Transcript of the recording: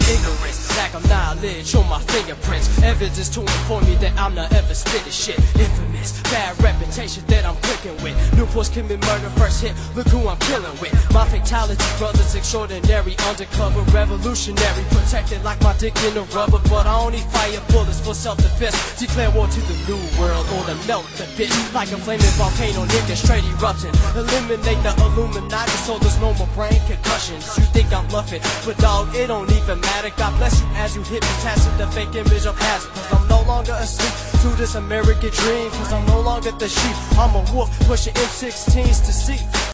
ignorance, lack of knowledge on my fingerprints, evidence to inform me that I'm not ever spitting shit. Infamous, bad reputation that I'm clicking with. Newports commit murder, first hit, look who I'm killing with. My fatality, brothers extraordinary, undercover, revolutionary, protected like my dick in a rubber. But I only fire bullets for self-defense. Declare war to the new world or to melt the bitch. Like a flaming volcano, nigga straight erupting. Eliminate the Illuminati so there's no more brain concussions. You think I'm bluffing, but dog, it don't even matter. God bless you as you hypnotize the fake image of hazard. Cause I'm no longer asleep to this American dream. Cause I'm no longer the sheep, I'm a wolf pushing M16s to sleep.